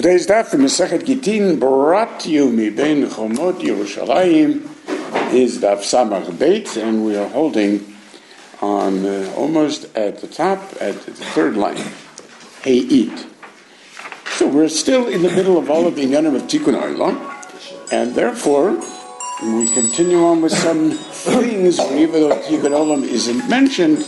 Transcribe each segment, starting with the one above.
Today's daf from Masechet Gitin brought you mibein chomot Yerushalayim is daf Samach Beit, and we are holding on almost at the top at the third line, Ha'it. So we're still in the middle of all of the inyanim of Tikkun Olam, and therefore we continue on with some things where even though Tikkun Olam isn't mentioned.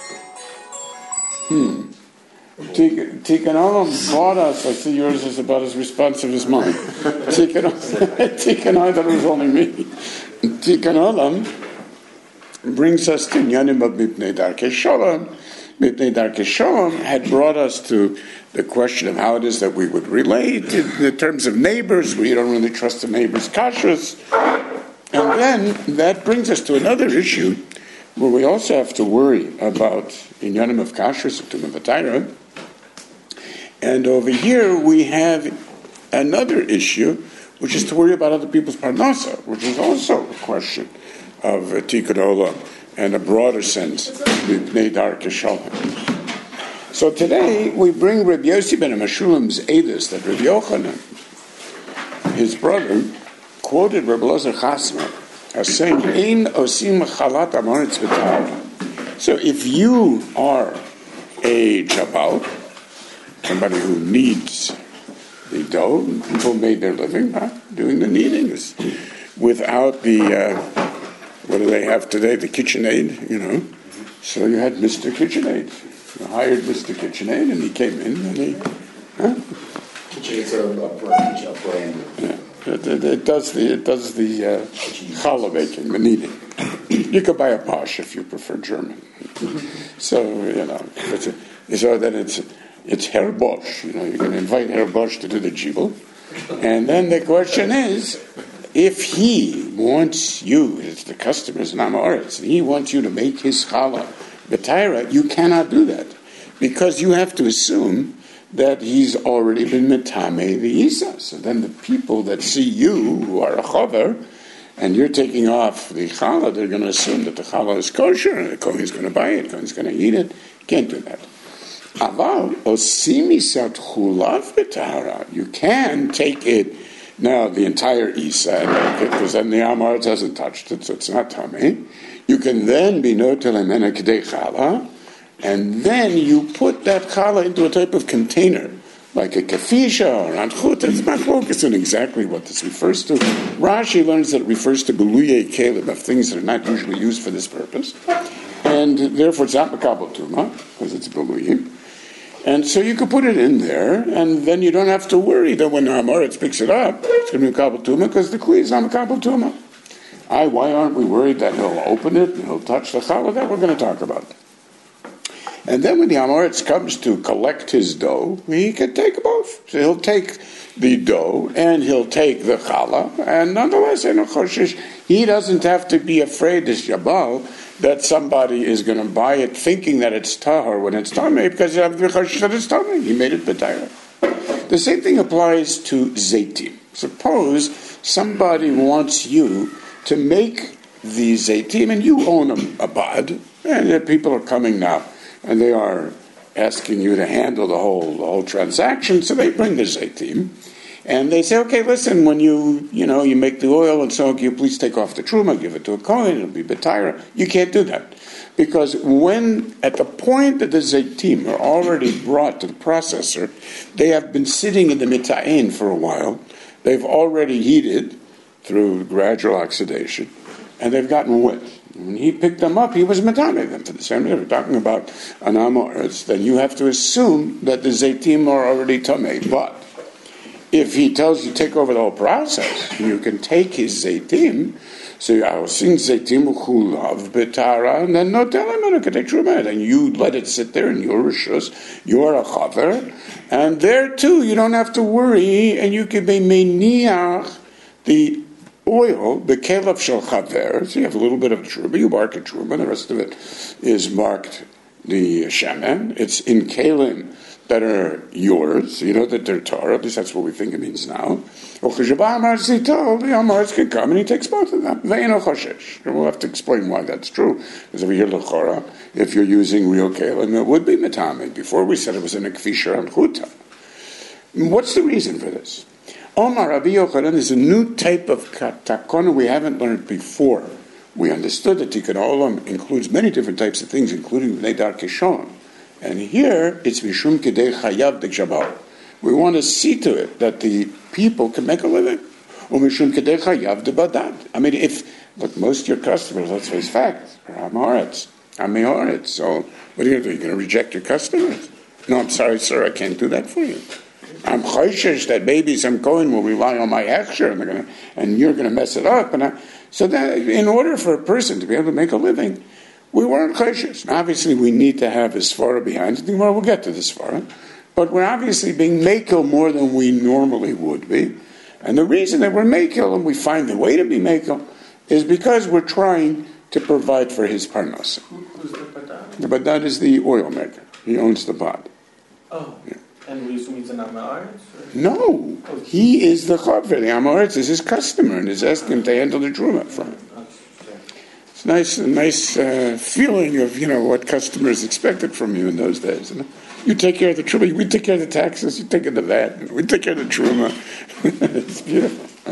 Tikkun Olam bought us. I see yours is about as responsive as mine. Tikkun I thought it was only me. Tikkun Olam brings us to Inyanim of Mipnei Darkei Shalom. Mipnei Darkei Shalom had brought us to the question of how it is that we would relate in the terms of neighbors. We don't really trust the neighbors' kashrus. And then that brings us to another issue where we also have to worry about Inyanim of kashrus, Tumah V'Taira. And over here we have another issue, which is to worry about other people's parnasa, which is also a question of Tikkun Olam and a broader sense, Mipnei Darkei Shalom. So today we bring Rabbi Yossi ben Meshulam's edus that Rabbi Yochanan, his brother, quoted Rabbi Elazar Chasma as saying, "Ein osim chalat amoritz b'tahara." So if you are a jabal, somebody who kneads the dough, people made their living by doing the kneading without the, what do they have today, the KitchenAid, So you had Mr. KitchenAid. You hired Mr. KitchenAid, and he came in, and he... KitchenAid's a brand. Yeah. It does the challah baking, the kneading. You could buy a Bosch if you prefer German. So, it's Herr Bosch. You're going to invite Herr Bosch to do the jibel. And then the question is, if he wants you, it's the customer's Namaretz, he wants you to make his challah b'taira, you cannot do that. Because you have to assume that he's already been metame the Isa. So then the people that see you, who are a chaver, and you're taking off the challah, they're going to assume that the challah is kosher, and the kohen's going to buy it, the kohen's going to eat it. Can't do that. Aval osimisat chulav b'tahara. You can take it, now the entire Isa, and make it, because then the Amaretz hasn't touched it, so it's not tameh. You can then be notel emena k'dei challah, and then you put that challah into a type of container, like a kafisha or anchut. It's not focused on exactly what this refers to. Rashi learns that it refers to beluye kelim, of things that are not usually used for this purpose, and therefore it's not makabel tuma, because it's beluye. And so you could put it in there, and then you don't have to worry that when the Hamaretz picks it up, it's going to be makabel tuma, because the kli is not makabel tuma. Why aren't we worried that he'll open it and he'll touch the challah? That we're going to talk about. And then when the Amoritz comes to collect his dough, he can take both. So he'll take the dough and he'll take the challah, and nonetheless, he doesn't have to be afraid, this Jabal, that somebody is going to buy it thinking that it's tahar when it's tameh, because that it's tameh. He made it b'tayra. The same thing applies to zaitim. Suppose somebody wants you to make the zaitim, and you own a bad, and people are coming now, and they are asking you to handle the whole transaction, so they bring the zaitim, and they say, okay, listen, when you make the oil and so on, can you please take off the truma, give it to a kohen, it'll be b'taira. You can't do that. Because when, at the point that the zaitim are already brought to the processor, they have been sitting in the mita'in for a while, they've already heated through gradual oxidation, and they've gotten wet. When he picked them up, he was metame them for the same reason. We're talking about an amoritz, then you have to assume that the zaitim are already tameh. But if he tells you to take over the whole process, you can take his zaitim, so I'll sing zaitim chulav betara, and then no tell him I can take truma, and you let it sit there in your rishus, you're a chaver, and there too you don't have to worry, and you can be meniach the oil, the kelev shel chaver, so you have a little bit of truma, you mark a truma, the rest of it is marked the shemen, it's in kelim that are yours, that they're Torah, at least that's what we think it means now. The Amaretz can come and he takes both of them. We'll have to explain why that's true, because over here, l'chora, if you're using real kelim, it would be metame. Before we said it was in a kfisha and chuta. What's the reason for this? Omar Rabbi Yochanan is a new type of takona we haven't learned before. We understood that Tikkun Olam includes many different types of things, including Bnei Darkei Shalom. And here, it's Mishum Kedei Chayav D'Kshabar. We want to see to it that the people can make a living. Or Mishum Kedei Chayav D'Badad. I mean, look, most of your customers, let's face facts, are Amoritz. So, what are you going to do? You're going to reject your customers? No, I'm sorry, sir, I can't do that for you. I'm choishish that maybe some Kohen will rely on my hechsher and you're going to mess it up. So that in order for a person to be able to make a living, we weren't choishish. Obviously, we need to have a svara behind it. Well, we'll get to the svara. But we're obviously being makel more than we normally would be. And the reason that we're makel and we find the way to be makel is because we're trying to provide for his parnasa. Who's the badad? The badad is the oil maker. He owns the pod. Oh. Yeah. And we assume he's an Amoritz? No, he is the chaver. The Amoritz is his customer and is asking him to handle the truma from him. It's a nice feeling of what customers expected from you in those days. You take care of the truma, we take care of the taxes, you take care of the VAT, we take care of the truma. It's beautiful.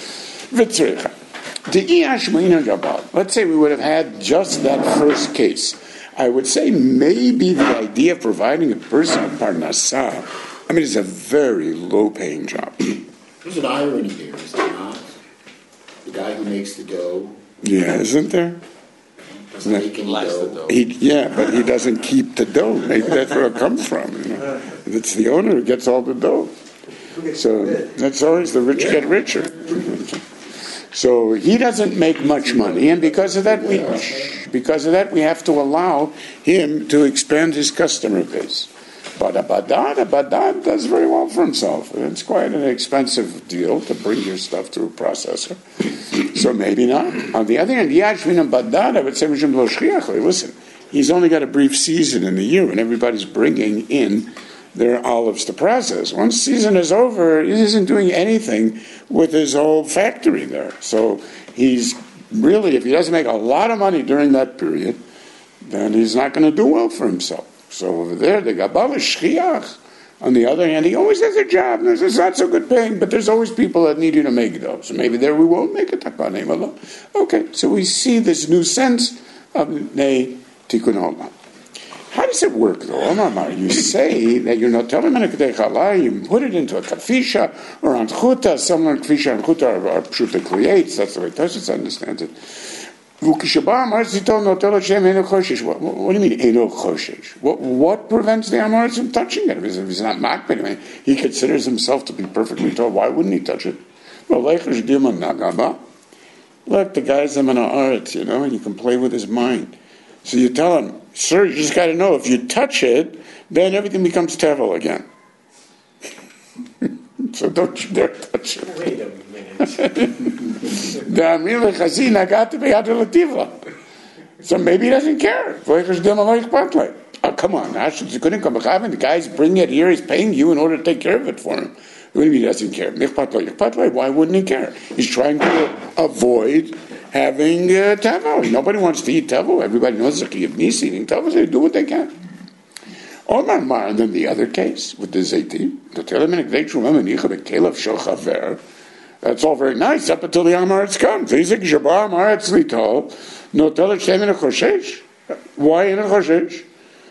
Let's say we would have had just that first case. I would say maybe the idea of providing a person with parnasa, it's a very low-paying job. There's an irony here, is there not? The guy who makes the dough. Yeah, isn't there? Doesn't make any dough. But he doesn't keep the dough. Maybe that's where it comes from. It's the owner who gets all the dough. So that's always the rich get richer. So he doesn't make much money, and because of that, we have to allow him to expand his customer base. But a badad does very well for himself. It's quite an expensive deal to bring your stuff through a processor. So maybe not. On the other hand, Yashvin and badad, I would say, listen, he's only got a brief season in the year when everybody's bringing in their olives to process. Once season is over, he isn't doing anything with his whole factory there. So he's really, if he doesn't make a lot of money during that period, then he's not going to do well for himself. So over there, the Gabal is shchiach. On the other hand, he always has a job. It's not so good paying, but there's always people that need you to make those. So maybe there we won't make a takanei malo. Okay, so we see this new sense of Nei Tikkun Olam. How does it work, though? Omar, you say that you're not telling him you put it into a kafisha or anchuta. Some learn kafisha and chuta are pshuta creates. That's the way Toshitz understands it. What do you mean, Eino Choshesh? What prevents the Amoritz from touching it? If he's not makbid, he considers himself to be perfectly told. Why wouldn't he touch it? Well, let the guy's in Amoritz, and you can play with his mind. So you tell him, sir, you just got to know, if you touch it, then everything becomes tevel again. So don't you dare touch it. Wait a minute. So maybe he doesn't care. Oh, come on. The guy's bringing it here, he's paying you in order to take care of it for him. What do you mean he doesn't care? Why wouldn't he care? He's trying to avoid having tevel. Nobody wants to eat tevel. Everybody knows that eating tevel, so they do what they can. Omar Mar, and then the other case with the zaytin, that's all very nice up until the Amoritz comes. Why in a choshesh?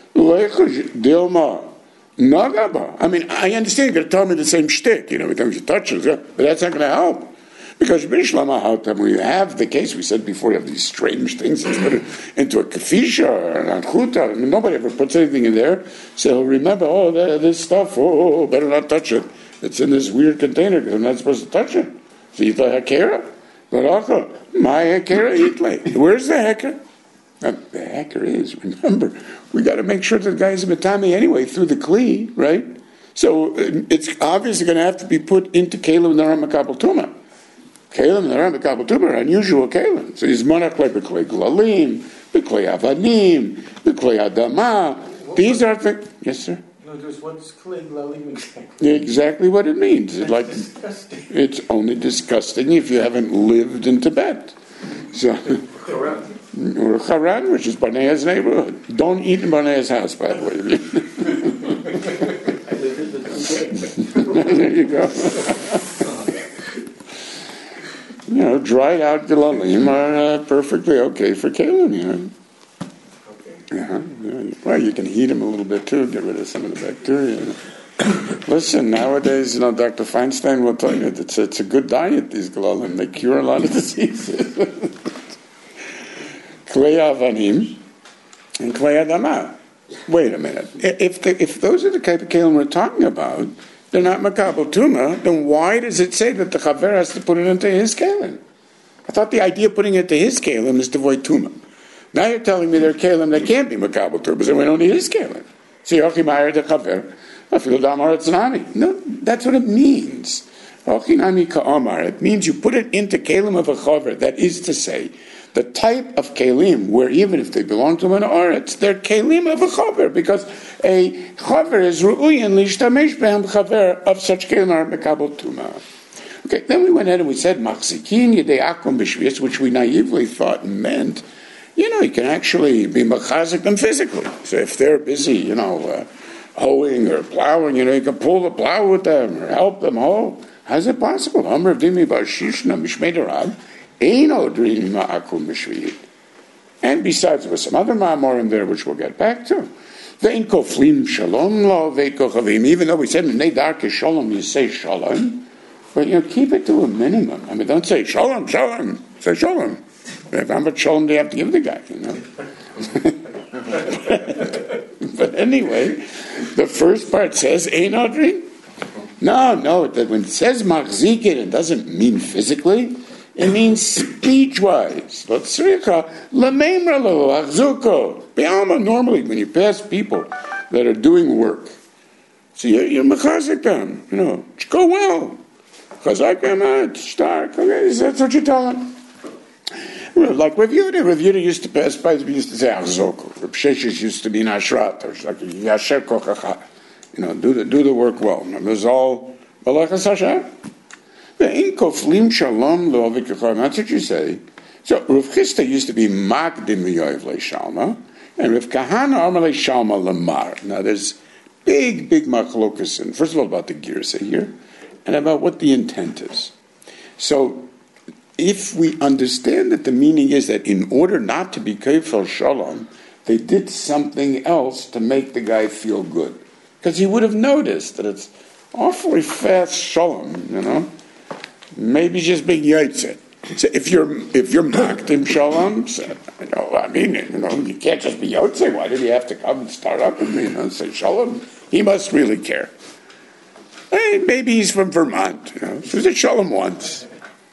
I understand you're going to tell me the same shtick, every time you touch it, but that's not going to help. Because when you have the case, we said before, you have these strange things that's put into a kafisha or an anchuta. Nobody ever puts anything in there. So he'll remember, this stuff, better not touch it. It's in this weird container because I'm not supposed to touch it. So you thought hakera? But also, my hakera itle. Where's the hacker? The hacker is, remember, we got to make sure that the guy's a matami anyway through the kli, right? So it's obviously going to have to be put into kelim naram makabel tuma. Kelim naram makabel tuma are unusual kelim. So he's monach like beklei glalim, beklei avanim, beklei adama. These are things. Yes, sir. What's klei glalim exactly? Exactly what it means. Disgusting. It's only disgusting if you haven't lived in Tibet. So. Or Haran, which is Barnea's neighborhood. Don't eat in Barnea's house, by the way. There you go. Dried out gelalim are perfectly okay for kalim, Okay. Well, you can heat them a little bit too, get rid of some of the bacteria. Listen, nowadays, Dr. Feinstein will tell you that it's a good diet, these gelalim. They cure a lot of diseases. Klei avanim and klei adama. Wait a minute. If those are the type of kalim we're talking about, they're not makabel tuma, then why does it say that the chaver has to put it into his kalim? I thought the idea of putting it into his kalim is to avoid tuma. Now you're telling me they're kalim that can't be makabel tuma, so we don't need his kalim. So yochi ma'ir de chaver, afil damar etznami. No, that's what it means. Ochinami ka'amar. It means you put it into kalim of a chaver. That is to say, the type of kalim where even if they belong to an aretz, they're kalim of a chaver, because a chaver is ru'uyin lishtamesh behem chaver of such kalim are mekabel tuma. Okay, then we went ahead and we said machzikin yedei akum b'shvius, which we naively thought meant, you can actually be machazik them physically. So if they're busy, hoeing or plowing, you can pull the plow with them or help them hoe. How's it possible? Amr v'dimi b'shishna mishmei derab. And besides, there was some other ma'amor in there, which we'll get back to. Even though we said in Nedar Shalom, you say Shalom, but keep it to a minimum. I mean, don't say Shalom, Shalom. Say Shalom. If I'm a Shalom, they have to give the guy, But anyway, the first part says Ein Odrin. No, when it says Machzikin, it doesn't mean physically. It means speech-wise. Normally, when you pass people that are doing work, so you're mechazik them, go well. Chazak emad, stark. Okay, that's what you tell them. Like Rav Yehuda used to pass by, we used to say achzoko. Rav Sheshes used to be in ashrat, or like yasher kochacha. Do the work well. There's all malachas Hashem. That's what you say. So Rav Chisda used to be Magdim Yoyev Shalma, and Rav Kahana Amar Shalma Lamar. Now there's big machlokas, and first of all about the girsa here, and about what the intent is. So if we understand that the meaning is that in order not to be kefel shalom, they did something else to make the guy feel good, because he would have noticed that it's awfully fast shalom, Maybe just being yaitzet. So if you're makdim shalom, you can't just be yaitzet. Why did he have to come and start up with me? Say shalom. He must really care. Hey, maybe he's from Vermont. So he said shalom once.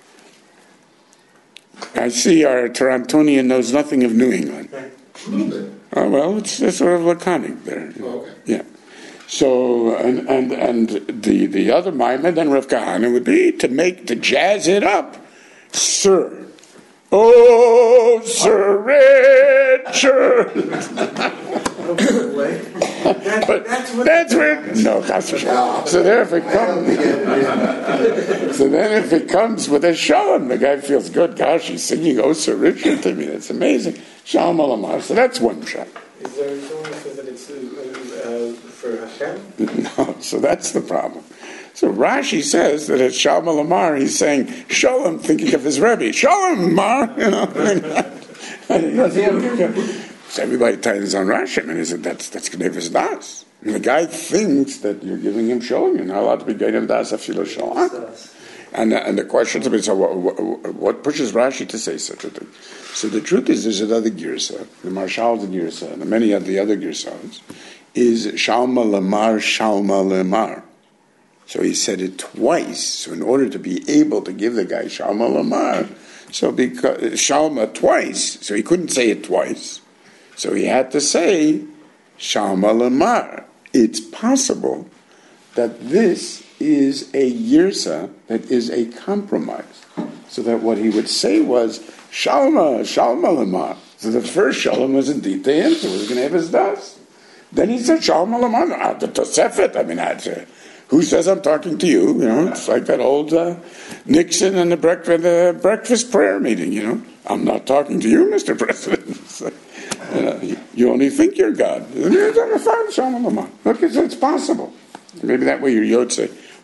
I see our Torontonian knows nothing of New England. A little bit. Oh well, it's sort of laconic there. Oh, okay. Yeah. So and the other Maimon, then Rav Kahana, would be to jazz it up, sir. Oh, Sir Richard. But that's where no. So there, if it comes with a shalom, the guy feels good. Gosh, he's singing "Oh, Sir Richard" to me. That's amazing. Shalom alamar. So that's one shot. Is there someone who says that it's for Hashem? No, so that's the problem. So Rashi says that at Shalom Lamar, he's saying Shalom, thinking of his Rebbe. Shalom, Mar, So everybody ties on Rashi. I mean, that's Knevus Das. And the guy thinks that you're giving him Shalom. You're not allowed to be Geinim Das Afilo Shalom. And the question to me, so what pushes Rashi to say such a thing? So the truth is, there's another girsa, the Marshal's girsa, and many of the other girsas, is Shalma Lamar, Shalma Lamar. So he said it twice. So in order to be able to give the guy Shalma Lamar, so because Shalma twice, so he couldn't say it twice. So he had to say Shalma Lamar. It's possible that this is a yirsa, that is a compromise. So that what he would say was Shalma Lamar. So the first Shalom was indeed the answer. Was going to have his das. Then he said Shalma Lamar. The Tosefet. I mean, who says I'm talking to you? It's like that old Nixon and the breakfast prayer meeting. I'm not talking to you, Mr. President. You only think you're God. Look, it's possible. Maybe that way you're Yotze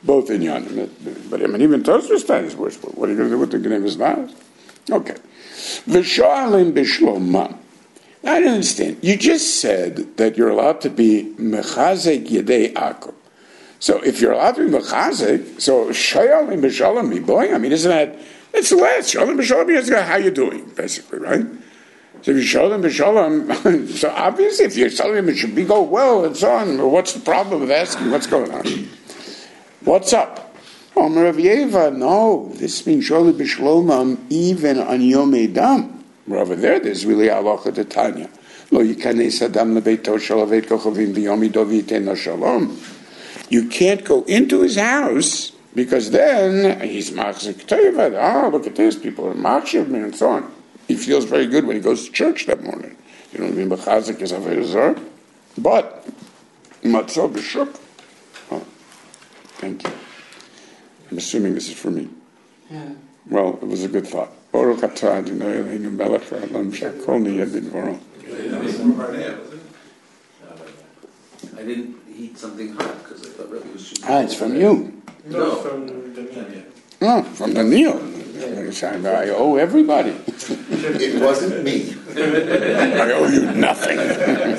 both in Yanim. But I mean, even Tosfos is worse. But what are you going to do with the Gnevas Nas? Okay. V'shoalim b'shlomam. I don't understand. You just said that you're allowed to be mechazek yedei akum. So if you're allowed to be mechazek, so shoalim b'shalom miboy. I mean, isn't that, it's less. Shoalim b'shalom is how you doing, basically, right? So if you show them b'shalom, so obviously if you're telling them it should go well and so on, what's the problem of asking what's going on? What's up? Omer Rav Yeva, no, this means sholim b'shalom even on Yom Edam. Over there's really halacha de Tanya. Lo yikanes adam lebeito shalavet kochavim b'yom idov yiteno shalom. You can't go into his house because then he's machzik teva. Look at this, people are machshav me and so on. He feels very good when he goes to church that morning. You know what I mean? B'chazik is avodah zarah. But matzah b'shuk. Oh, thank you. I'm assuming this is for me. Yeah. Well, it was a good thought. Baruch atah Adonai Eloheinu melech ha'olam shekol niyeh bidvaro. I didn't eat something hot because I thought Rebbe was shooting. It's from you. No, from the media. Oh, from Daniel. I owe everybody. It wasn't me. I owe you nothing. Does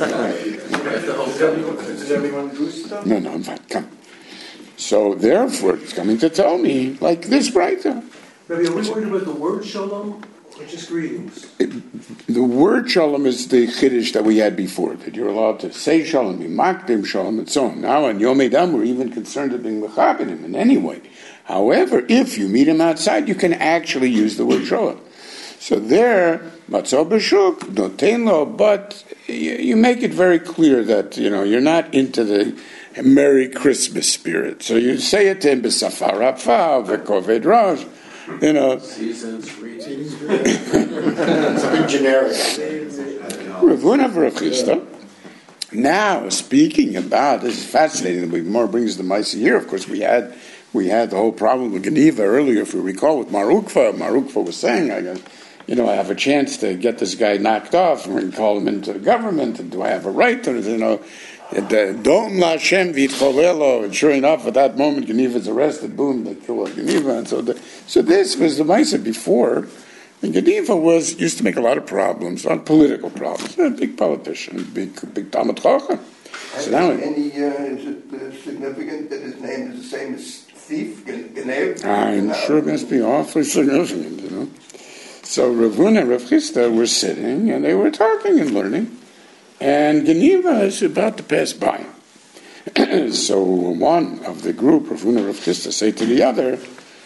everyone do stuff? No, I'm fine. Come. So therefore, it's coming to tell me like this, right? Maybe are we worried about the word shalom or just greetings? The word shalom is the chiddush that we had before, that you're allowed to say shalom, be makdim shalom, and so on. Now on Yom Edam, we're even concerned with being mechaben him in any way. However, if you meet him outside, you can actually use the word shalom. So there, matzah b'shuk, notein lo, but you make it very clear that, you're not into the Merry Christmas spirit. So you say it to him, b'safar ha'pfa, v'koved rosh, Seasons, greetings. Something generic. Ravuna v'Rav Now, speaking about, this is fascinating, the more brings the Maisa here. Of course, we had the whole problem with Geneva earlier, if you recall, with Mar Ukva. Mar Ukva was saying, I have a chance to get this guy knocked off, and we can call him into the government, and do I have a right to, Dom la Hashem v'itcholelo, and sure enough, at that moment, Geneva is arrested, boom, they kill Geneva, and so this was the Maisa before, and Geneva used to make a lot of problems, a lot of political problems, a big politician, big Talmud Chacham. So now, is it significant that his name is the same as thief, Genev? I'm sure it must be awfully significant, So Ravuna and Rav Chisda were sitting, and they were talking and learning, and Geneva is about to pass by. So one of the group, Ravuna and Rav Chisda, say to the other,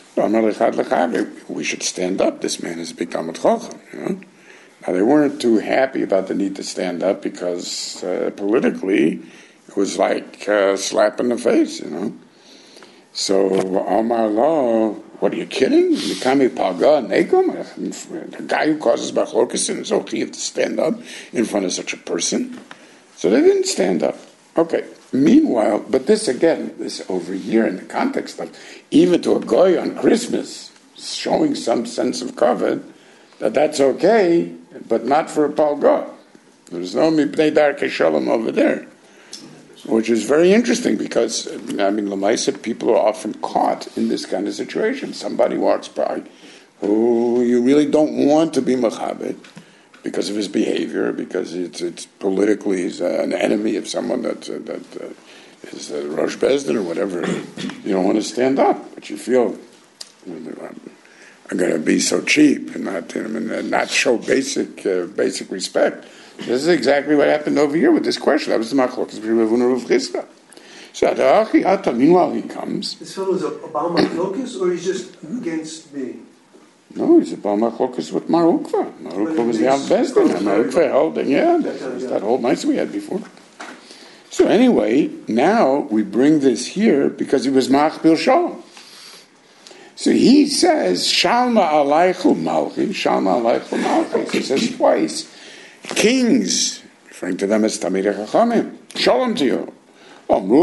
we should stand up, this man is a big Talmud Chacham, Now they weren't too happy about the need to stand up because politically it was like a slap in the face, So Amar Lo, what are you kidding? The guy who causes machlokas in his oath, he have to stand up in front of such a person. So they didn't stand up. Okay. Meanwhile, but this over here in the context of even to a goy on Christmas, showing some sense of kavod, that's okay, but not for a palga. There's no mipnei darkei shalom over there. Which is very interesting because, Lamaisa, people are often caught in this kind of situation. Somebody walks by who you really don't want to be machabed because of his behavior, because it's politically he's an enemy of someone that is Rosh Bezdin or whatever. You don't want to stand up, but you feel I'm going to be so cheap and not show basic respect. This is exactly what happened over here with this question. That was the machlokas between Ravuna and Rav Chisda. So meanwhile he comes. This fellow is a Baal Machlokas, or he's just against me? No, he's a Baal Machlokas with Mar Ukva. Mar Ukva was the Al-Bezdin, and Mar Ukva held, that whole mice we had before. So anyway, now we bring this here because he was Machbil Shalom. So he says, Shalma alaychu malchi, Shalma alaychu malchi. He says twice, kings, referring to them as Tamidei Chachamim, Shalom to you. How do you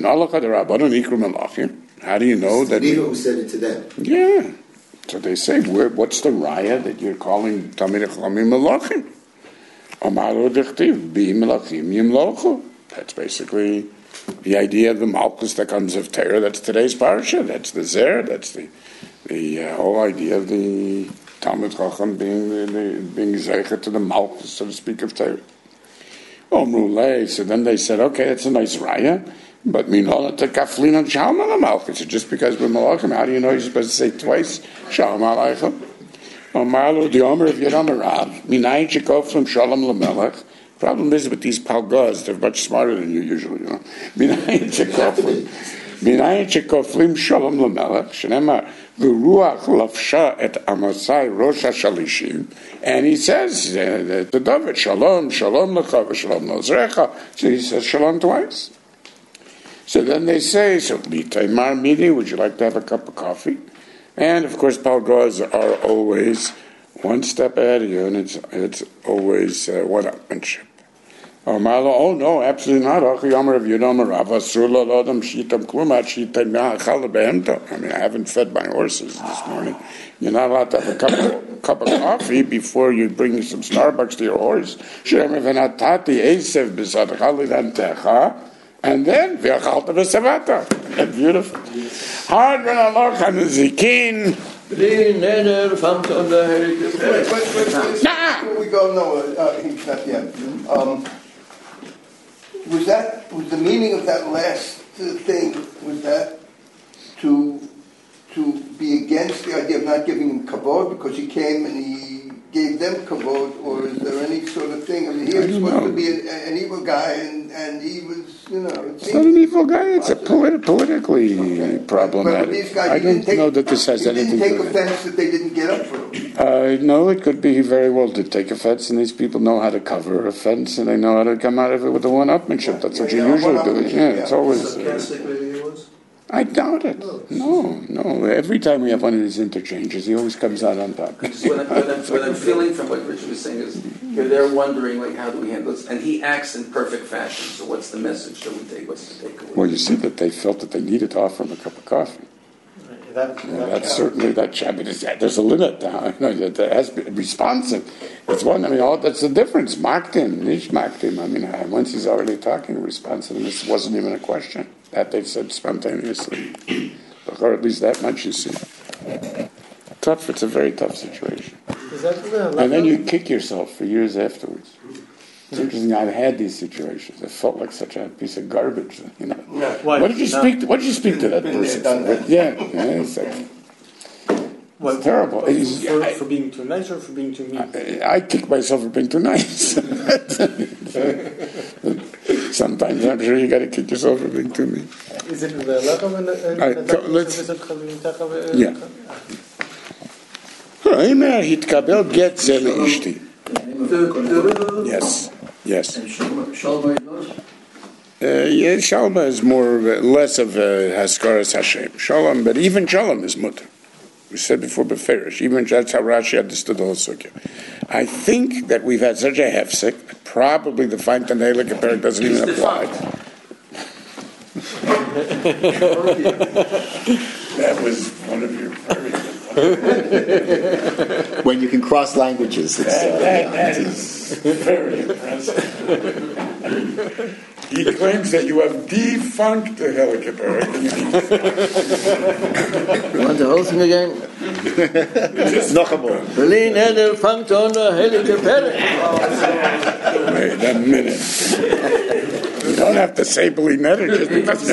know that? Who said it to them? Yeah. So they say, what's the raya that you're calling Tamidei Chachamim Melachim? Amaru dechtiv, bi melachim yimlochu. That's basically The idea of the Malchus that comes of Torah, that's today's parasha. That's the Zer. That's the whole idea of the Talmud Chacham being zeicher to the Malchus, so to speak, of Torah. So then they said, okay, that's a nice raya, but minola to kaflin on shalom ala Malchus. So just because we're malachim, how do you know you're supposed to say twice shalom aleichem? Marlo the Omer of Yadam Rav, minayin shekov from shalom lamelech. Problem is with these palgaz, they're much smarter than you usually, you know. Minayin shekoflim shalom lamelech, shenemar v'ruach lafsha et amasai rosh hashalishim, and he says the David shalom lecha v'shalom nozrecha. So he says shalom twice. So then they say, so litaymar midi, would you like to have a cup of coffee? And of course, palgaz are always one step ahead of you, and it's always one-upmanship. Oh no, absolutely not. I mean, I haven't fed my horses this morning. You're not allowed to have a cup of coffee before you bring some Starbucks to your horse. And then, beautiful. Hard when I look on the zikin. Wait, before we go, no, he's not yet. Was the meaning of that last thing, was that to be against the idea of not giving him kavod because he came and he gave them kavod, or is there any sort of thing? I mean, he was supposed to be an evil guy, and he was, you know... It's not an evil guy, it's a politically problematic. But these guys, I don't know that this has anything to do with it. He didn't take offense that they didn't get up for him. No, it could be he very well did take offense, and these people know how to cover offense, and they know how to come out of it with the one-upmanship. That's what you usually do. Yeah, it's always... Sarcastic, maybe he was? I doubt it. No. Every time we have one of these interchanges, he always comes out on top. What I'm feeling from what Richard was saying is they're wondering, like, how do we handle this? And he acts in perfect fashion. So what's the message that we take? What's the takeaway? Well, you see that they felt that they needed to offer him a cup of coffee. That's certainly that Shabbat is. There's a limit now. That has to be responsive. It's one. I mean, that's the difference. Maktim, nish maktim. I mean, once he's already talking, responsiveness wasn't even a question. That they said spontaneously, or at least that much you see. Tough. It's a very tough situation. And then you kick yourself for years afterwards. It's interesting. I've had these situations. I felt like such a piece of garbage. You know. What did you speak to? What did you speak to that person? It's terrible. For being too nice or for being too mean? I kick myself for being too nice. Sometimes I'm sure you got to kick yourself for being too mean. Is it the lachem and Yes. Shalom is less of a Haskaras Hashem. Shalom, but even Shalom is mutter. We said before, beferish. Even that's how Rashi understood the whole sugya. I think that we've had such a hefsek, probably the fine Tanela Keperik doesn't even apply. That was one of your very when you can cross languages. That is very impressive. He claims that you have defunct the helicopter. You want the whole thing again? Berlin Eder fangt on the helicopter. Wait a minute. You don't have to say Berlin Eder just because.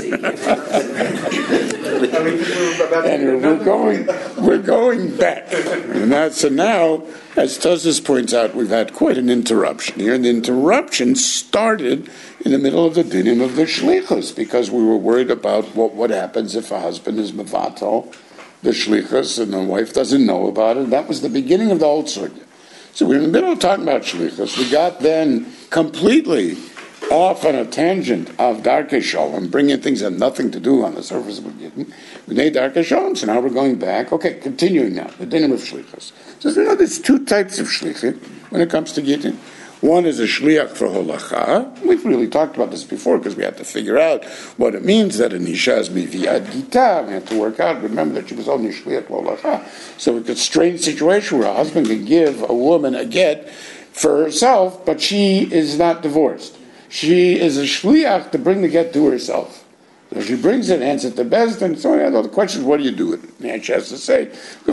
And we're going back. And so now, as Tosfos points out, we've had quite an interruption here. And the interruption started in the middle of the dinim of the shlichus, because we were worried about what happens if a husband is mevatel the shlichus and the wife doesn't know about it. That was the beginning of the whole sugya. So we're in the middle of talking about shlichus. We got then completely off on a tangent of Darkei Shalom, bringing things that have nothing to do on the surface of Gittin. We made Darkei Shalom, so now we're going back. Okay, continuing now, the dinim of shlichus. So there's two types of shlichim when it comes to Gittin. One is a shliach for holacha. We've really talked about this before because we had to figure out what it means that an isha is miviad gita. We had to work out. Remember that she was only shliach for holacha. So it's a strange situation where a husband can give a woman a get for herself, but she is not divorced. she is a shliach to bring the get to herself. So she brings it, hands it to Bezdin, and so the question is, what do you do with it? And she has to say,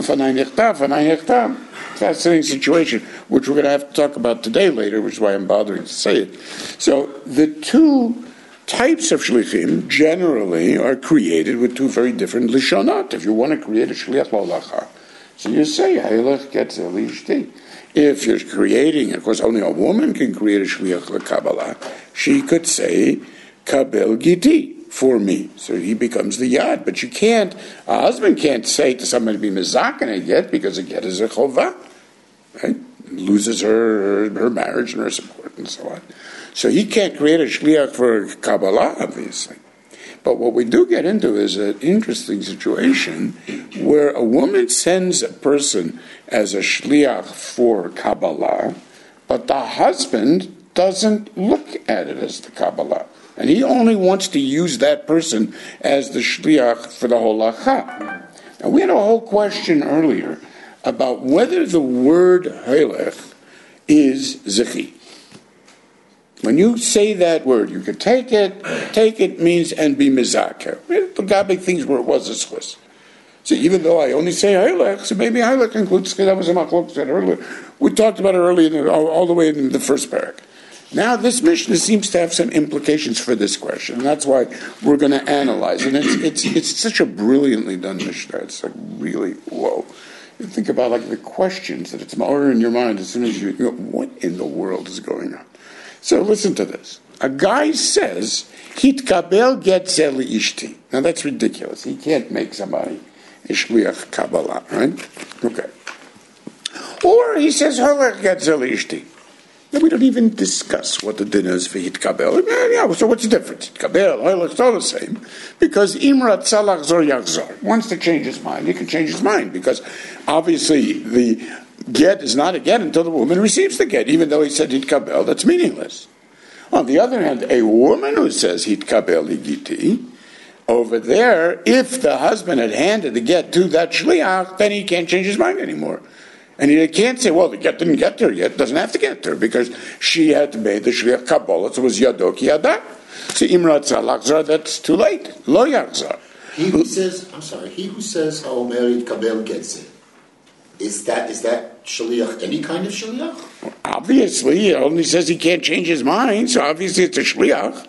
fascinating situation, which we're going to have to talk about today later, which is why I'm bothering to say it. So the two types of shlichim generally are created with two very different lishonot. If you want to create a shliach l'holacha, so you say, Hailech Getzel Ishti. If you're creating, of course, only a woman can create a shliach l'Kabbalah, she could say, Kabel Giti, for me. So he becomes the yad. But you can't, a husband can't say to somebody to be mezak in a get, because a get is a chovah, right? Loses her marriage and her support and so on. So he can't create a shliach for Kabbalah, obviously. But what we do get into is an interesting situation where a woman sends a person as a shliach for Kabbalah, but the husband doesn't look at it as the Kabbalah. And he only wants to use that person as the shliach for the holacha. Now, we had a whole question earlier about whether the word halech is zechi. When you say that word, you could take it means and be mizaker. The gabbing things where it was a schus. So even though I only say halech, so maybe halech includes, that was a machlok said earlier. We talked about it earlier, all the way in the first parak. Now, this Mishnah seems to have some implications for this question, and that's why we're going to analyze it. And it's such a brilliantly done Mishnah. It's like really, whoa. You think about like the questions that it's more in your mind as soon as you go, what in the world is going on? So listen to this. A guy says, Hitkabel Getzel Ishti. Now that's ridiculous. He can't make somebody a shliach Kabbalah, right? Okay. Or he says, Halach Getzel Ishti. Then we don't even discuss what the din is for Hitkabel. Yeah, so what's the difference? Hitkabel, Halach, it's all the same. Because Imrat Salach Zor Yachzor wants to change his mind. He can change his mind because obviously the get is not a get until the woman receives the get, even though he said Hitkabel, that's meaningless. On the other hand, a woman who says Hitkabel Igiti, over there, if the husband had handed the get to that shliach, then he can't change his mind anymore. And he can't say, well, the get didn't get there yet, doesn't have to get there, because she had made the shliach Kabbalah, so it was Yadok Yadah. So Imrat Zalachzar, that's too late. Lo Yachzar. He who says Haomer Hitkabel Getzel. Is that shliach any kind of shliach? Obviously, it only says he can't change his mind, so obviously it's a shliach.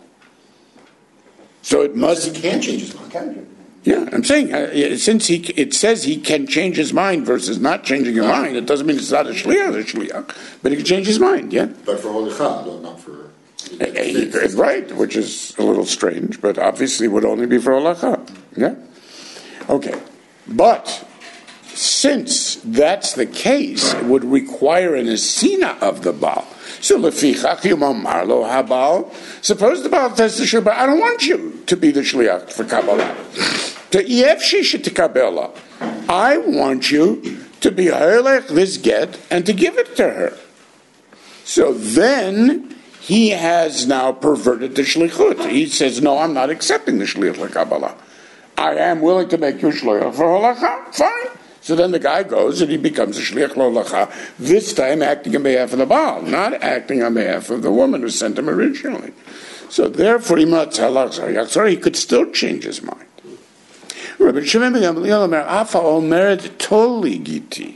So it must. He can change his mind. Yeah, I'm saying since it says he can change his mind versus not changing your mind, it doesn't mean it's not a shliach, but he can change his mind. Yeah, but for holicha, not for. Right, which is a little strange, but obviously would only be for holacha. Yeah, okay, but. Since that's the case, it would require an asina of the Baal. So lefichach yomamar lo habal. Suppose the Baal says to Sheba, I don't want you to be the shliach for Kabbalah. To yefshisha to Kabbalah. I want you to be halech this get and to give it to her. So then he has now perverted the shlichut. He says, no, I'm not accepting the shliach for Kabbalah. I am willing to make you shliach for holacha. Fine. So then the guy goes and he becomes a shliach l'holacha, this time acting on behalf of the Baal, not acting on behalf of the woman who sent him originally. So therefore, he could still change his mind. Rabbi Shimon ben Gamliel Omer, Afa Omeret Toli Giti.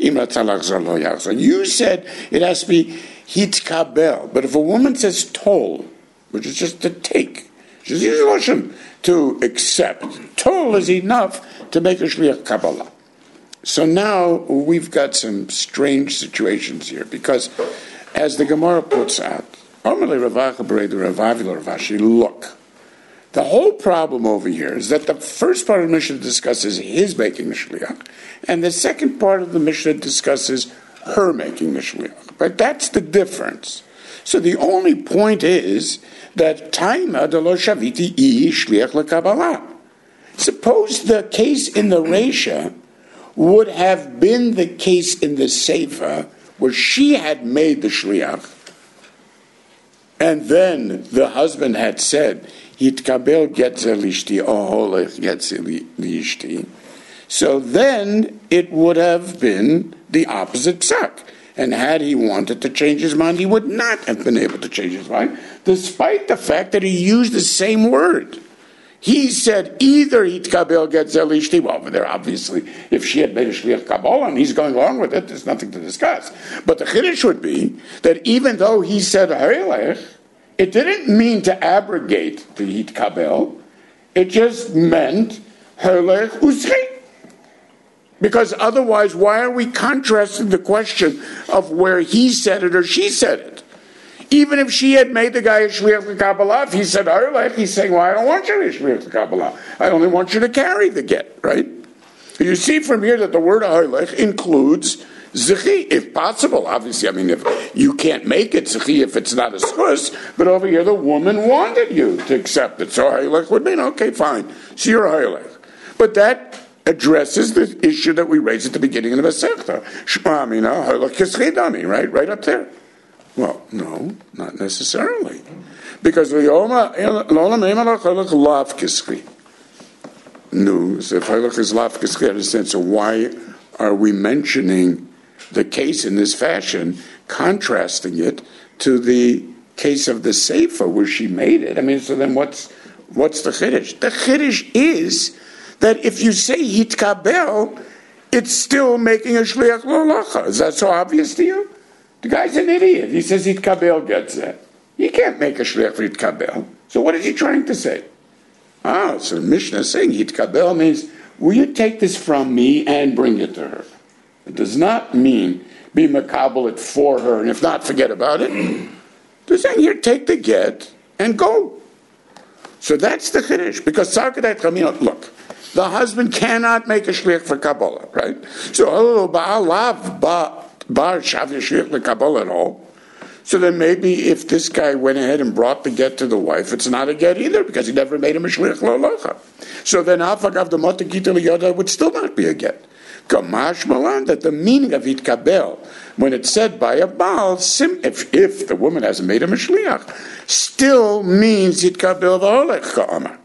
You said it has to be hitkabel, but if a woman says tol, which is just to take, she's using to accept. Tol is enough to make a shliach Kabbalah. So now we've got some strange situations here, because as the Gemara puts out, look, the whole problem over here is that the first part of the Mishnah discusses his making the shliach, and the second part of the Mishnah discusses her making the shliach. But that's the difference. So the only point is that Taima de lo shaviti I shliach lekabbalah. Suppose the case in the Reisha would have been the case in the Seifa, where she had made the shliach, and then the husband had said, "Hitkabel getzel ishti, oholech getzel ishti." So then it would have been the opposite psak. And had he wanted to change his mind, he would not have been able to change his mind, despite the fact that he used the same word. He said either Hitkabel get Zelishti, well, over there, obviously, if she had made a Shliach Kabbalah and he's going along with it, there's nothing to discuss. But the Chiddush would be that even though he said Hailech, it didn't mean to abrogate the Hitkabel, it just meant Hailech Usri. Because otherwise, why are we contrasting the question of where he said it or she said it? Even if she had made the guy a Shliach L'Kabbalah, if he said Hailech, he's saying, well, I don't want you to be a Shliach L'Kabbalah. I only want you to carry the get, right? You see from here that the word Hailech includes Zechi, if possible. Obviously, I mean, if you can't make it Zechi if it's not a schus, but over here the woman wanted you to accept it. So Hailech would mean, okay, fine, so you're Hailech. But that addresses the issue that we raised at the beginning of the Masechta. Shema Amina, Hailech Kischedami, right up there. Well, no, not necessarily. Because the lav kiskri. No, so if Hailech is lav kiskri, I understand. So why are we mentioning the case in this fashion, contrasting it to the case of the Seifa where she made it? I mean, so then what's the Chiddush? The Chiddush is that if you say hitkabel, it's still making a shliach l'halacha. Is that so obvious to you? The guy's an idiot. He says hitkabel gets that. You can't make a shliach for hitkabel. So what is he trying to say? So the Mishnah is saying hitkabel means, will you take this from me and bring it to her? It does not mean be makabel it for her, and if not, forget about it. They're saying, here, take the get and go. So that's the Chiddush. Because Sarkadat Chamina, look, the husband cannot make a shliach for Kabbalah, right? So, Baal lav bar shav shliach for Kabbalah at all. So then maybe if this guy went ahead and brought the get to the wife, it's not a get either because he never made him a shliach l'halacha. So then Afagav the Motakita Liyoda would still not be a get. Kamash Malan, that the meaning of hitkabel, when it's said by a Baal, if the woman hasn't made him a shliach, still means hitkabel v'holech ka'amar.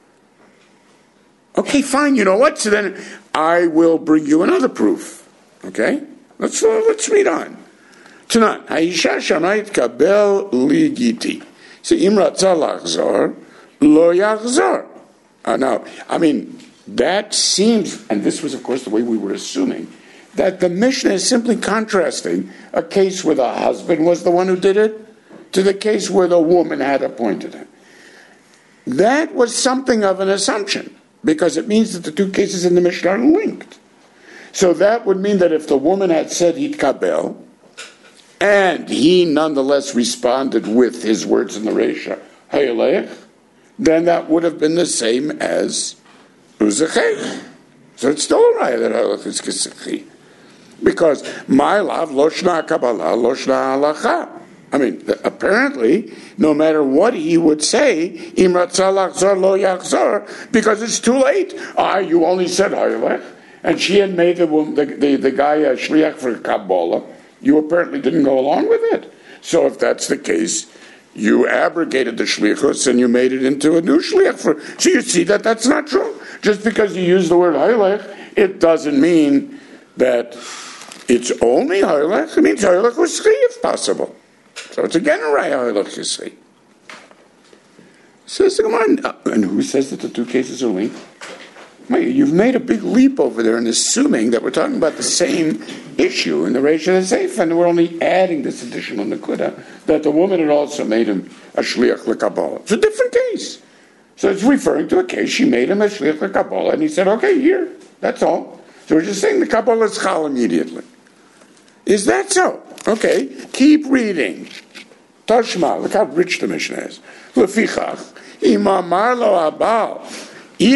Okay, fine, you know what? So then I will bring you another proof. Okay? Let's read on. Tanan, Haisha shana hitkabel ligiti. So imra tzalachzor, lo yachzor. Now, I mean, that seems, and this was, of course, the way we were assuming, that the Mishnah is simply contrasting a case where the husband was the one who did it to the case where the woman had appointed him. That was something of an assumption, because it means that the two cases in the Mishnah are linked. So that would mean that if the woman had said hitkabel, and he nonetheless responded with his words in the Reisha, Hailech, then that would have been the same as Uzachech. So it's still a raya that Hailech is Kisechi. Because my love, Loshna Kabbalah, Loshna Halacha. I mean, apparently, no matter what he would say, Imrat Tzalachzor Lo Yachzor, because it's too late. You only said Hailech, and she had made the guy a shliach for Kabbalah. You apparently didn't go along with it. So if that's the case, you abrogated the shlichus and you made it into a new shliach. So you see that that's not true. Just because you use the word hailech, it doesn't mean that it's only hailech. It means hailech u'schri if possible. So it's again a raya hailech u'schri. Says the Gemara, and who says that the two cases are linked? You've made a big leap over there in assuming that we're talking about the same issue in the Reisha of the Seif, and we're only adding this additional nekuda that the woman had also made him a shliach l'Kabbalah. It's a different case. So it's referring to a case she made him a shliach l'Kabbalah, and he said, okay, here, that's all. So we're just saying the Kabbalah is chal immediately. Is that so? Okay, keep reading. Tashma, look how rich the Mishnah is. Lefichach, imamar lo habal. So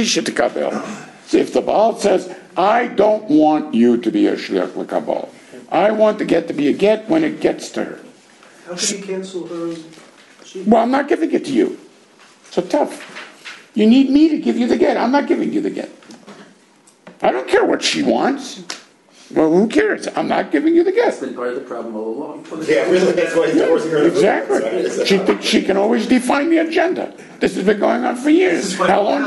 if the Baal says, I don't want you to be a shliach l'Kabbalah, I want the get to be a get when it gets to her. How can you cancel her? Well, I'm not giving it to you. So tough. You need me to give you the get. I'm not giving you the get. I don't care what she wants. Well, who cares? I'm not giving you the get. That's been part of the problem all along. Yeah, really, that's why he's divorcing her. Exactly. She thinks she can always define the agenda. This has been going on for years. How long?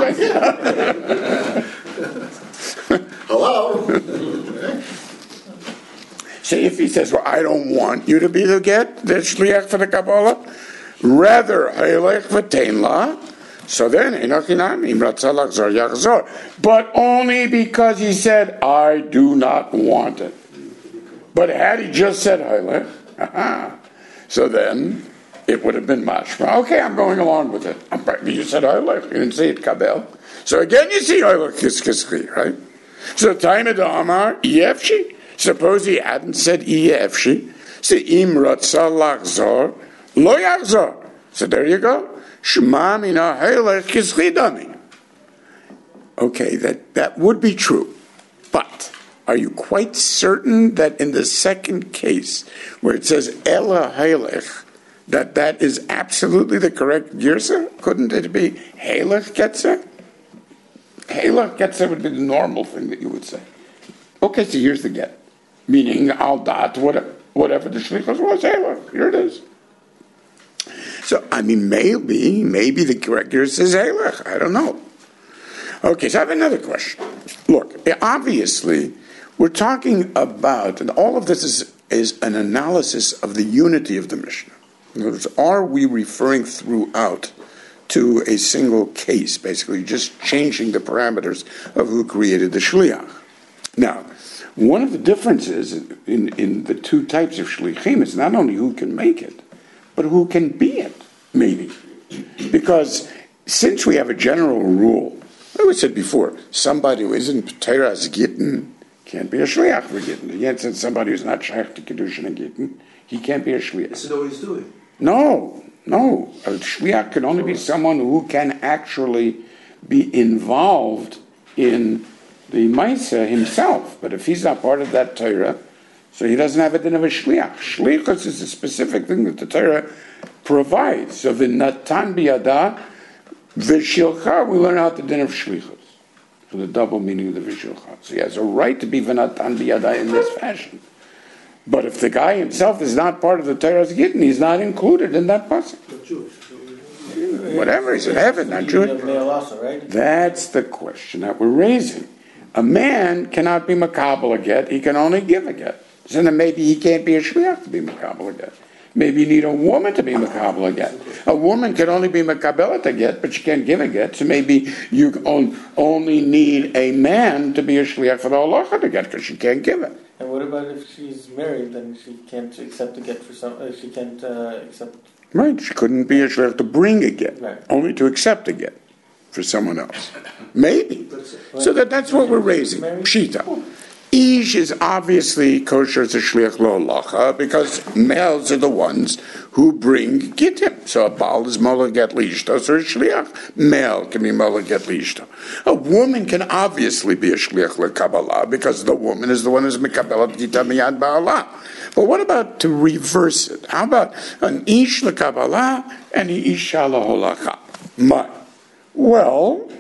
Hello? So if he says, well, I don't want you to be the shliach for the Kabbalah, rather, haylech v'tein la, so then, but only because he said, I do not want it. But had he just said haylech, so then it would have been mashma. Okay, I'm going along with it. You said haylech, you didn't say it kabel. So again, you see haylech kiskischi, right? So time of the Amar, Yefshi. Suppose he hadn't said Yefshi. So im ratza lachzor, lo yachzor. So there you go. Shema mina haylech kischidami. Okay, that would be true. But are you quite certain that in the second case, where it says Ela haylech, that is absolutely the correct girsa? Couldn't it be haylech getzer? Haylech getzer would be the normal thing that you would say. Okay, so here's the get. Meaning, al dat, whatever the shlichus was, haylech, here it is. So, maybe the correct girsa is haylech. I don't know. Okay, so I have another question. Look, obviously, we're talking about, and all of this is an analysis of the unity of the Mishnah. In other words, are we referring throughout to a single case, basically just changing the parameters of who created the shliach? Now, one of the differences in the two types of shlichim is not only who can make it, but who can be it, maybe. Because since we have a general rule, like we said before, somebody who isn't Teras Gittin can't be a shliach for Gittin. Yet, since somebody who's not shaykh to Kedushin and Gittin, he can't be a shliach. Does he know what he's doing? No. A shliach can only be someone who can actually be involved in the Maisa himself. But if he's not part of that Torah, so he doesn't have a din of a shliach. Shlichus is a specific thing that the Torah provides. So v'natan biyada v'shilcha, we learn out the din of shlichus. For the double meaning of the v'shilcha. So he has a right to be v'natan biyada in this fashion. But if the guy himself is not part of the Torah's Gittin, he's not included in that pasuk. Whatever, he's in heaven, not Jewish. That's the question that we're raising. A man cannot be makabel a get, he can only give a get. So then maybe he can't be a shliach to be makabel a get. Maybe you need a woman to be makabel a get. A woman can only be makabel a get, but she can't give a get. So maybe you only need a man to be a shliach for the halacha to get, because she can't give it. And what about if she's married, then she can't accept a get for some, she can't accept... Right, she couldn't be a shliach to bring a get, right. Only to accept a get for someone else. Maybe. So that's what we're raising. Pshita. Ish is obviously kosher as a shliach lo halacha because males are the ones who bring gittim. So a baal is mola get lishto, so a shliach male can be mola get lishto. A woman can obviously be a shliach lekabbalah because the woman is the one who's mekabelat gittim miyad ba'alah. But what about to reverse it? How about an ish lekabbalah and an isha laholacha? Well,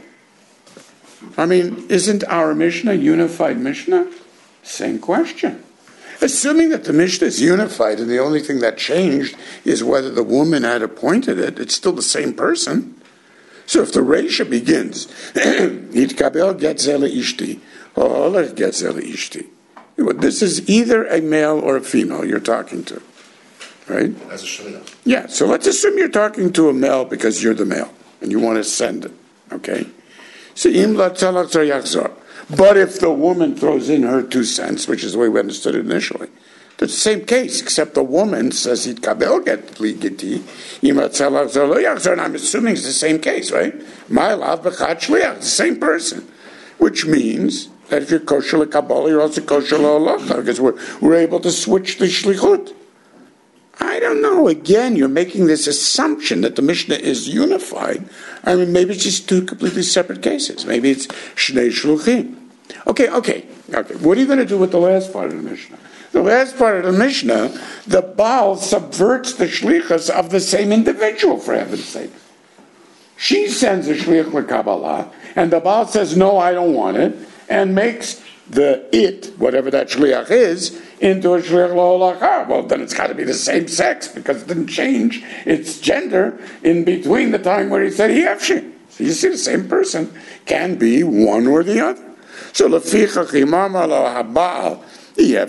isn't our Mishnah unified Mishnah? Same question. Assuming that the Mishnah is unified and the only thing that changed is whether the woman had appointed it, it's still the same person. So if the Reisha begins, Yitkabel getzel ishti, Holech getzel ishti. This is either a male or a female you're talking to. Right? As a shliach. Yeah, so let's assume you're talking to a male because you're the male and you want to send it. Okay? So im la tzalach yachzor. But if the woman throws in her 2 cents, which is the way we understood it initially, it's the same case, except the woman says it kabel get ligiti, im la tzalach lo yachzor, and I'm assuming it's the same case, right? My lav b'chat shliach, the same person, which means that if you're kosher l'kabbalah, you're also kosher l'halacha, because we're able to switch the shlichut. I don't know. Again, you're making this assumption that the Mishnah is unified. Maybe it's just 2 completely separate cases. Maybe it's Shnei Shluchim. Okay. What are you going to do with the last part of the Mishnah? The last part of the Mishnah, the Baal subverts the shlichus of the same individual, for heaven's sake. She sends a shlich l'Kabbalah, and the Baal says, no, I don't want it, and makes whatever that shliach is, into a shliach l'holacha. Well, then it's got to be the same sex because it didn't change its gender in between the time where he said yefshi. So you see, the same person can be one or the other. So lefichach imam lo habal So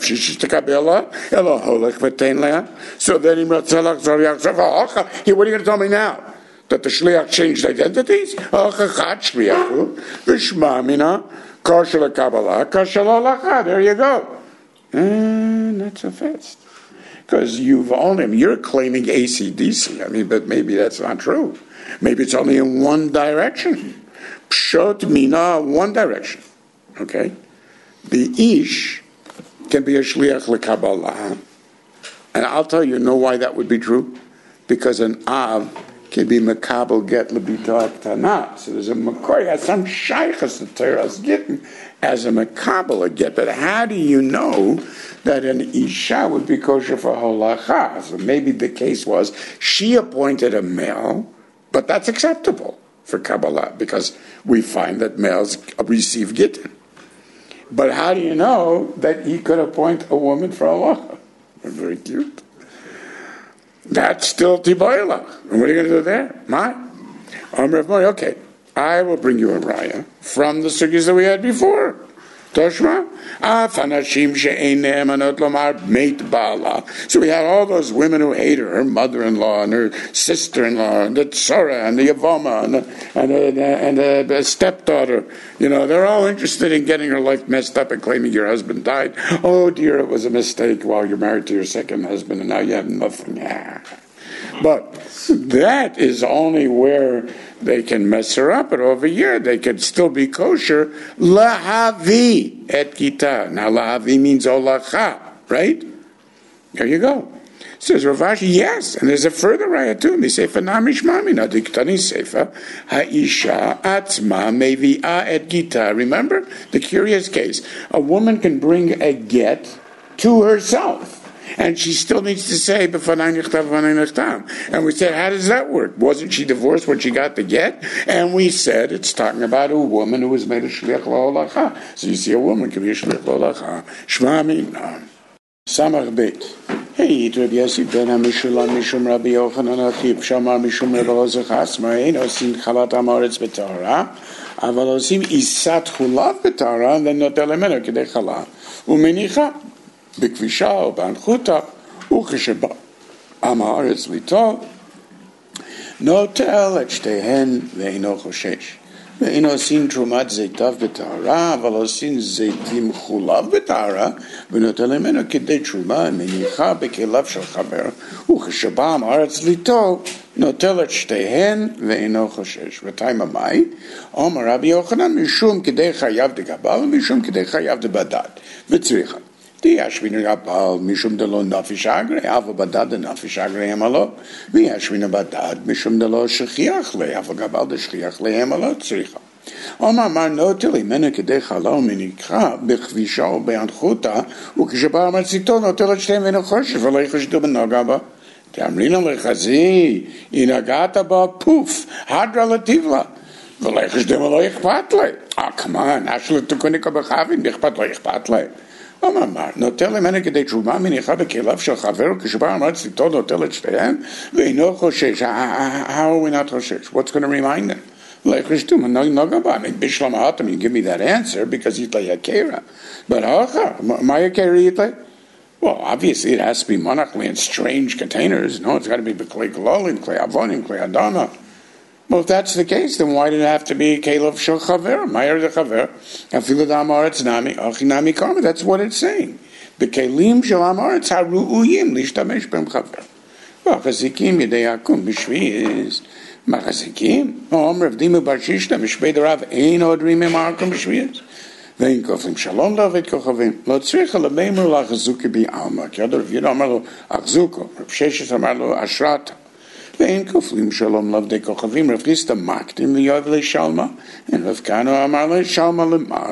then he what are you going to tell me now? That the shliach changed identities? There you go. Not so fast. Because you're claiming AC/DC. I mean, but maybe that's not true. Maybe it's only in one direction. Pshot mina, one direction. Okay? The ish can be a shliach lekabbalah. And I'll tell you, why that would be true? Because an av can be makabel get lebito aktanah. So there's a makor, has some shaychus the Torah's getting as a makabel get. But how do you know that an isha would be kosher for holacha? So maybe the case was she appointed a male, but that's acceptable for Kabbalah because we find that males receive gittin. But how do you know that he could appoint a woman for halacha? Very cute. That's still tiboyla. And what are you going to do there? Okay, I will bring you a raya from the sugis that we had before. Toshma? So we had all those women who hate her mother-in-law and her sister-in-law and the tzara and the yavama and the stepdaughter. They're all interested in getting her life messed up and claiming your husband died. Oh dear, it was a mistake while you're married to your second husband and now you have nothing. But that is only where they can mess her up, but over here they can still be kosher. Lahavi et gita. Now lahavi means olacha, right? There you go. Says Rav Ashi, yes, and there's a further raya too. Misefa namish mamina diktani sefa haisha atzma mevi'a et gita. Remember the curious case: a woman can bring a get to herself. And she still needs to say, and we said, how does that work? Wasn't she divorced when she got the get? And we said, it's talking about a woman who was made a shliach la'olacha. So you see, a woman can be a shliach la'olacha. Shma mina. Samach beit. Hey, it Rabbi Yossi ben HaMishulam Mishum Rabbi Yochanan Achiv Shamar Mishum Rabbi Elazar Chasma Ein Osim Chalat Haaretz b'Tahara Aval Osim Isat Chulav b'Tahara and then Notel Emenu Kedei Chala Umenicha B'Kvisha or B'Anchuta Uchesheba Am Haaretz Lital Notel Et Shtehen Ve'ino Choshesh ואין עושים תרומת זיתיו בטהרה, אבל עושים זיתים חולב בטהרה, ונוטל ממנו כדי תרומה, מניחה בכליו של חבר, וכשבא הארץ ליטול, נוטל את שתיהן ואינו חושש. ותיים המאי, אומר רבי יוחנן, משום כדי חייב דגבל, משום כדי חייב דבדד, וצריכה. ישבין הגבל משום דלא נפיש אגרי, אבל בדד דנפיש אגרי הם הלא, וישבין הבדד משום דלא שכיח לי, אבל גבל דשכיח לי הם הלא צריכה. אמר נוטל ממנו כדי חלה ומניקחה בכבישה או בהנחותה, וכשבא המציתו נוטל את שתיהם ואינו חושש, ולא יחשדו בנוגע בה. תאמרין עליך זי, היא נגעת בה פוף, הדרה לטיבלה. ולא יחשדו ולא אכפת לי. כמובן, אשל תוקניקה בחבין, אכפת לא אכפת לי. אמר, נוטל ממנו כדי תרומה מניחה בכליו של חבר, כשבא אמרץ ליטול נוטל את שתיהם, ואינו חושש. How are we not חושש? What's going to remind them? Like Rishtum, no gaba. Bishlam Atam, you give me that answer because Yitlay Yakera. But Hacha, my Yakera Yitlay? Well, obviously it has to be monachli in strange containers. No, it's got to be Klei Glolim, Klei Avonim, Klei Adana. Well, if that's the case, then why did it have to be Kelev Shel Chaver? Mayer de Chaver, Afilu Da'amaretz Nami, Achinami Karma. That's what it's saying. Bekelim Shel Amaretz Haru'uyim Lishtamesh Bem Chaver. Well, Chazikim Yedei Akum B'Shviz Machazikim. Om Rav Dimu Bar Shishta Mishpei Darav Ein Odrim Akum B'Shviz. Vein Koflim Shalom Lavet Kochavim Lo Tzricha Lebeimur Lachazuki Bi Alma. Kiador Rav Yehuda Amar Lo Achzuko. Rav Sheshes Amar Lo Ashrata. ואין כופלים שלום לעבדי כוכבים, רב חיסדא מקדים ויואב לשלמה, ורב כהנא אמר לשלמה למר.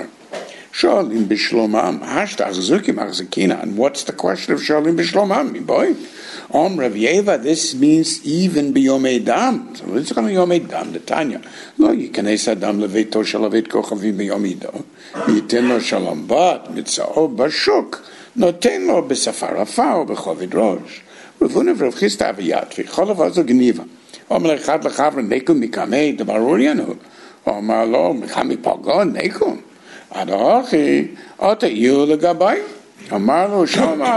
שואלים בשלומם, השתא אחזוקים אחזקינא, and what's the question of שואלים בשלומם, boy? Rav Yeva, this means even ביומי דם. So let's come ביומי דם, דתניא. לא ייכנס אדם לביתו של עבד כוכבים ביום עידו, וייתן לו שלום בת, מצאו בשוק, נותן לו בשפה רפה או בכובד ראש. Ravuna Rav Chisda Aviyat, V'cholav Azo Geniva. Omer Echad Lechavra Nekum Mikamei Debarur Yanu. Omer Lo Mikami Pagon Nekum. Adachi Ota Yu Legabai. אמר לו, שלמה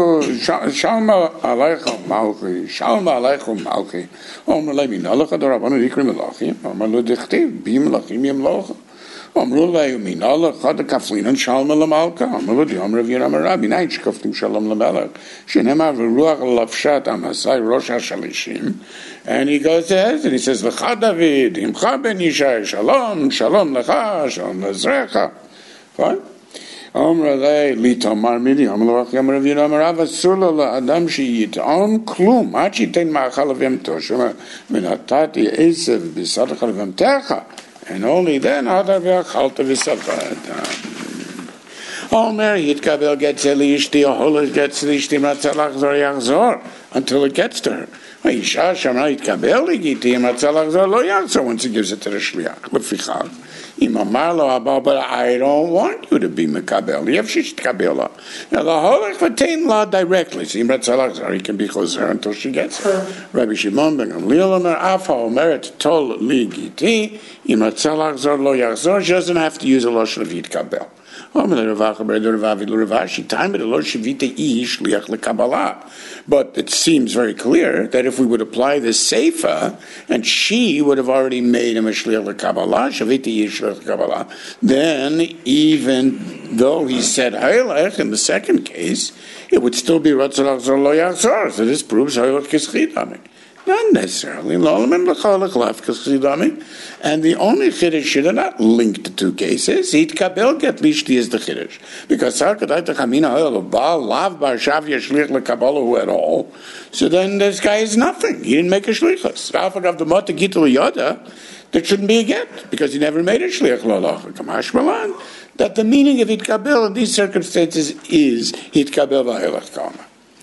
עליכו מלכי, אומר להם, הנה לך דרבנו דקרא מלכים, אמר לו, דכתיב, בי מלכים ימלוכו. אמרו לה, מינה לך דקפלינן שלמה למלכה, אמר לו, דאמר רב ירם הרבי, נאי שכפלים שלום למלך, שנאמר ורוח לבשת עמסי ראש השלישים, and he goes ahead and he says, לך דוד, עמך בן ישי, שלום, שלום לך, שלום לזרעך. Fine? אמר לה, לי תאמר מילי, אמר לו, אמר רב ירם הרב, אסור לו לאדם שיטעון כלום, עד שייתן מאכל לבהמתו, שאומר, ונתתי עשב בשדך לבהמתך, and only then other ואכלת ושבעת. אומר, יתקבל גט לאשתי, הולך גט לאשתי, רצה לחזור יחזור, until it gets to her. האישה שאמרה, יתקבל לגיטי, אם רצה לחזור, לא יחזור, once he gives it to the שליח. לפיכך, אם אמר לו הבעל, but I don't want you to be מקבל, אי אפשר שתקבל לה. אלא הולך ותן לה directly, so אם רצה לחזור, he can be חוזר until she gets her. רבי שמעון בן גמליאל אומר, אף האומרת, תול לי גיטי, אם רצה לחזור, לא יחזור, she doesn't have to use a lotion of יתקבל. But it seems very clear that if we would apply the Seifa, and she would have already made him a Shliach L'Kabbalah, then even though he said Hailech in the second case, it would still be Ratzah L'Achzor Lo Yachzor. So this proves Hailech Kischidamik. Not necessarily. And the only Chiddush should have not linked the two cases. Yitkabel get lishti is the Chiddush. Because at all. So then this guy is nothing. He didn't make a shlichus. There shouldn't be a get, because he never made a shliach l'alacha. Kamash malan. That the meaning of Yitkabel in these circumstances is Yitkabel v'helach kama.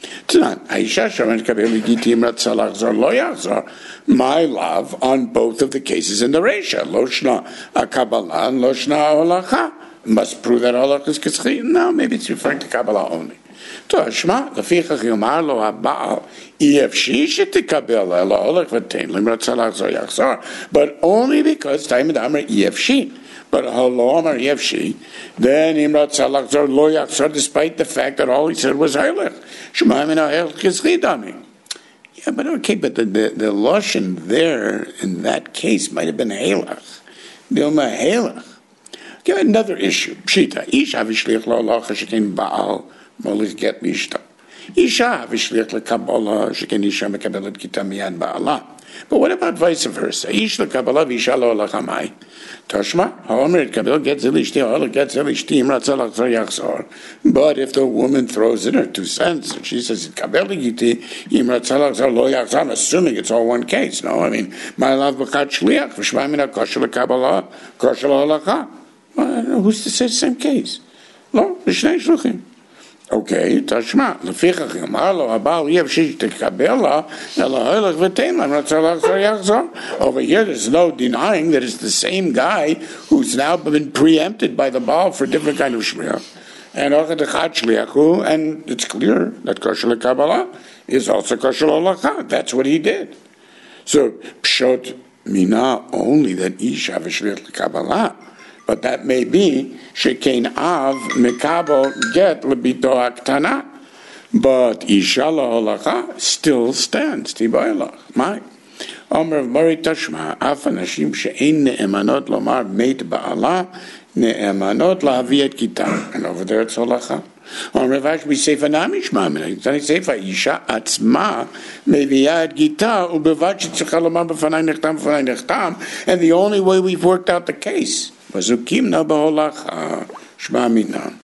My love on both of the cases in the Reisha. Loshna Kabbalah and Loshna Holacha. Must prove that halacha is kitzchi. No, maybe it's referring to Kabbalah only. Toshma, lefichach yomar lo haba'al EFC shetikabel ela holach v'tein limratzalach zor yachzor. But only because time and amar EFC. But halo amar EFC, then imratzalach zor lo yachzor, despite the fact that all he said was halach. Shema min ha'el kitzchi dami. Yeah, but okay, but the lashon there in that case might have been halach. Dilma halach. Give another issue. Pshita. Isha v'shliach lo halacha shekein ba'al molich get mishta. Isha v'shliach l'kabbalah shekein isha mekabelet kita miyad ba'ala. But what about vice versa? Ish l'kabbalah v'isha lo halacha mai. Tashma, ha'omer kabel gets elishti, ha'olah gets elishti, imratzalach zor yachzor. But if the woman throws in her 2 cents, and she says, kabel giti, imratzalach zor lo yachzor, I'm assuming it's all one case, no? I mean, my love b'chat shliach, v'shma mina kosher l'kabbalah, kosher l'halacha. Who's to say the same case? No, l'shnei shluchim. Okay, Tashma. Lefichach yomar lo habal yevshish tekabela ela hoilach v'tein lamratzalach zor yachzor. Over here, there's no denying that it's the same guy who's now been preempted by the Baal for a different kind of shliach. And it's clear that kosher l'kabbalah is also kosher l'halacha. That's what he did. So pshot mina only that isha v'shliach l'kabbalah. But that may be shekein av mekabel get lebito aktana, but isha laholacha still stands tibayalach. My Omer of Mari Tashma af anashim she'ein ne'emanot lomar meit ba'ala ne'emanot lahaviet kita, and over there it's holacha. Omer Vash we say fanamish mamin. Then say isha atzma meviad gita ubevad shetzcha lomar b'fanai nechtam, and the only way we've worked out the case. Vazukim na b'holacha shma mina.